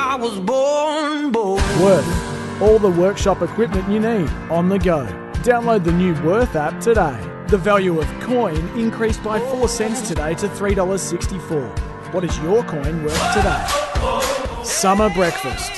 I was born. Worth. All the workshop equipment you need on the go. Download the new Worth app today. The value of coin increased by 4 cents today to $3.64. What is your coin worth today? Summer breakfast.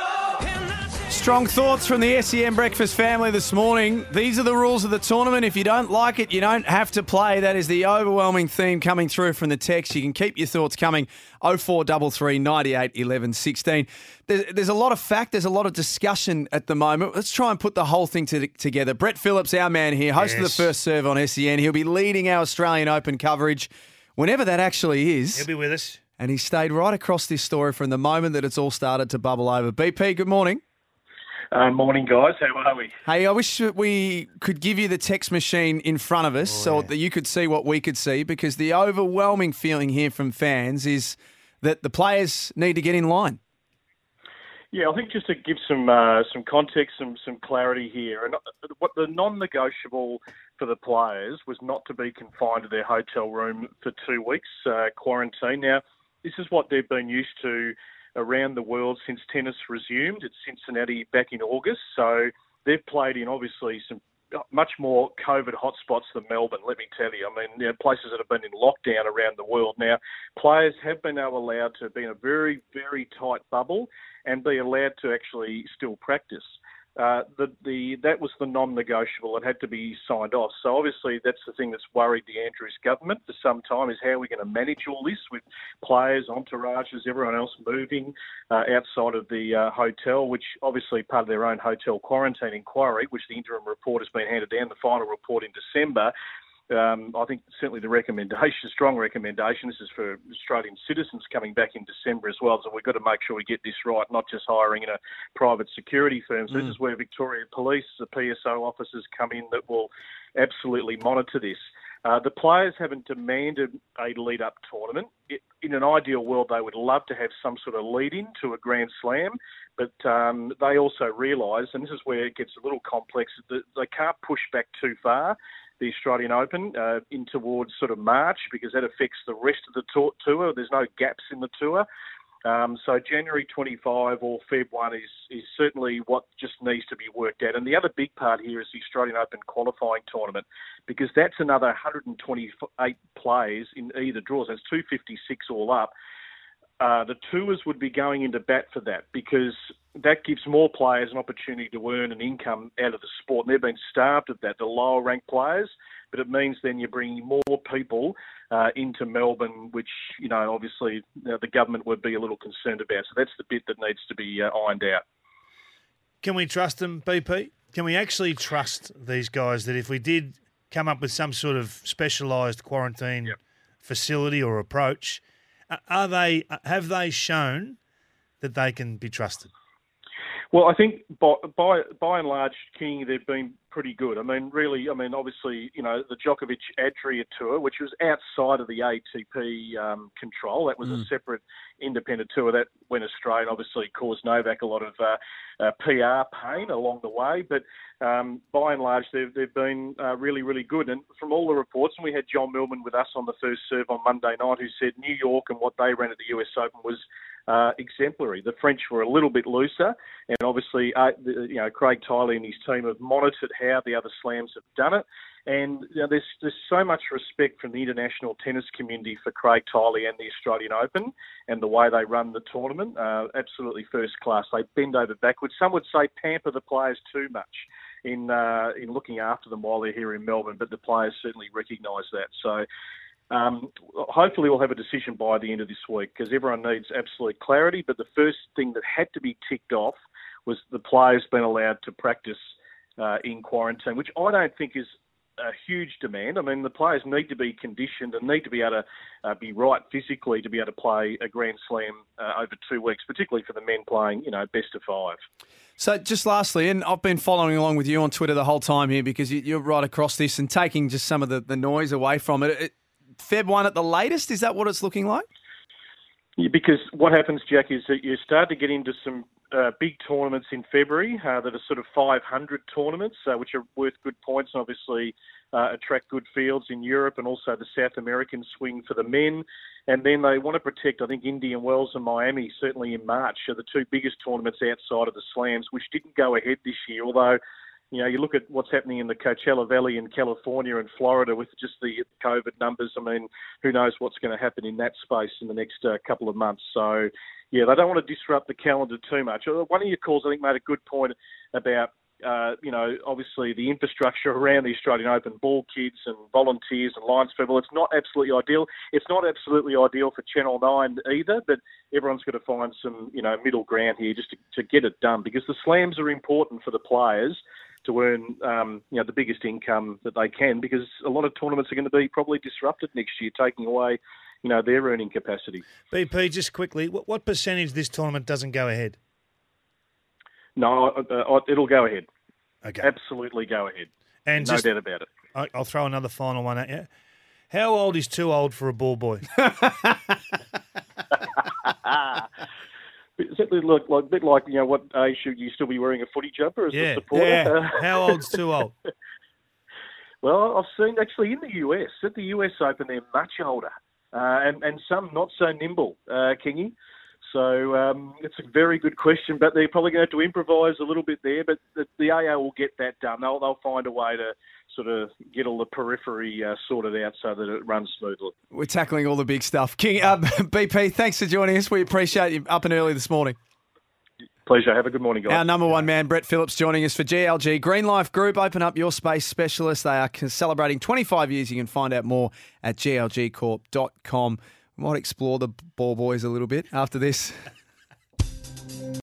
Strong thoughts from the SEN Breakfast family this morning. These are the rules of the tournament. If you don't like it, you don't have to play. That is the overwhelming theme coming through from the text. You can keep your thoughts coming. 0433 98 11 16. There's a lot of fact. There's a lot of discussion at the moment. Let's try and put the whole thing together. Brett Phillips, our man here, host of the First Serve on SEN. He'll be leading our Australian Open coverage whenever that actually is. He'll be with us. And he stayed right across this story from the moment that it's all started to bubble over. BP, good morning. Morning, guys. How are we? Hey, I wish that we could give you the text machine in front of us so that you could see what we could see, because the overwhelming feeling here from fans is that the players need to get in line. Yeah, I think just to give some context, some clarity here, and what the non-negotiable for the players was not to be confined to their hotel room for 2 weeks quarantine. Now, this is what they've been used to around the world since tennis resumed at Cincinnati back in August. So they've played in obviously some much more COVID hotspots than Melbourne, let me tell you. I mean, places that have been in lockdown around the world. Now, players have been allowed to be in a very, very tight bubble and be allowed to actually still practice. That was the non-negotiable. It had to be signed off. So obviously that's the thing that's worried the Andrews government for some time, is how are we going to manage all this with players, entourages, everyone else moving outside of the hotel, which obviously part of their own hotel quarantine inquiry, which the interim report has been handed down, the final report in December. I think certainly the recommendation, strong recommendation, this is for Australian citizens coming back in December as well, so we've got to make sure we get this right, not just hiring in a private security firm. So this is where Victoria Police, the PSO officers come in that will absolutely monitor this. The players haven't demanded a lead-up tournament. In an ideal world, they would love to have some sort of lead-in to a Grand Slam, but they also realise, and this is where it gets a little complex, that they can't push back too far the Australian Open in towards sort of March, because that affects the rest of the tour. There's no gaps in the tour. So January 25 or Feb 1 is certainly what just needs to be worked out. And the other big part here is the Australian Open qualifying tournament, because that's another 128 players in either draws. That's 256 all up. The tours would be going into bat for that, because that gives more players an opportunity to earn an income out of the sport. And they've been starved of that, the lower-ranked players. But it means then you're bringing more people into Melbourne, which, obviously the government would be a little concerned about. So that's the bit that needs to be ironed out. Can we trust them, BP? Can we actually trust these guys that if we did come up with some sort of specialised quarantine facility or approach, have they shown that they can be trusted? Well, I think by and large, King, they've been pretty good. Obviously, the Djokovic-Adria Tour, which was outside of the ATP control, that was a separate independent tour that went astray and obviously caused Novak a lot of PR pain along the way. But by and large, they've been really, really good. And from all the reports, and we had John Millman with us on the First Serve on Monday night, who said New York and what they ran at the US Open was exemplary. The French were a little bit looser, and obviously, Craig Tiley and his team have monitored how the other slams have done it. And there's so much respect from the international tennis community for Craig Tiley and the Australian Open and the way they run the tournament. Absolutely first class. They bend over backwards. Some would say pamper the players too much in looking after them while they're here in Melbourne, but the players certainly recognise that. So hopefully we'll have a decision by the end of this week, because everyone needs absolute clarity. But the first thing that had to be ticked off was the players being allowed to practice in quarantine, which I don't think is a huge demand. I mean, the players need to be conditioned and need to be able to be right physically to be able to play a Grand Slam over 2 weeks, particularly for the men playing, best of five. So just lastly, and I've been following along with you on Twitter the whole time here, because you're right across this and taking just some of the noise away from it. Feb 1 at the latest, is that what it's looking like? Yeah, because what happens, Jack, is that you start to get into some big tournaments in February that are sort of 500 tournaments, which are worth good points and obviously attract good fields in Europe, and also the South American swing for the men. And then they want to protect, I think, Indian Wells and Miami, certainly in March, are the two biggest tournaments outside of the Slams, which didn't go ahead this year, although you look at what's happening in the Coachella Valley in California and Florida with just the COVID numbers. I mean, who knows what's going to happen in that space in the next couple of months. So, yeah, they don't want to disrupt the calendar too much. One of your calls, I think, made a good point about, obviously the infrastructure around the Australian Open, ball kids and volunteers and Lions people. It's not absolutely ideal. It's not absolutely ideal for Channel 9 either, but everyone's got to find some, middle ground here just to get it done, because the Slams are important for the players to earn, the biggest income that they can, because a lot of tournaments are going to be probably disrupted next year, taking away, their earning capacity. BP, just quickly, what percentage this tournament doesn't go ahead? No, it'll go ahead. Okay. Absolutely go ahead. And no doubt about it. I'll throw another final one at you. How old is too old for a ball boy? Certainly look like a bit like what age should you still be wearing a footy jumper as a supporter? Yeah. How old's too old? Well, I've seen actually in the US at the US Open they're much older, and some not so nimble, Kingy. So it's a very good question, but they're probably going to have to improvise a little bit there. But the AA will get that done. They'll find a way to sort of get all the periphery sorted out so that it runs smoothly. We're tackling all the big stuff. King, BP, thanks for joining us. We appreciate you up and early this morning. Pleasure. Have a good morning, guys. Our number one man, Brett Phillips, joining us for GLG. Green Life Group, open up your space specialist. They are celebrating 25 years. You can find out more at glgcorp.com. We might explore the ball boys a little bit after this.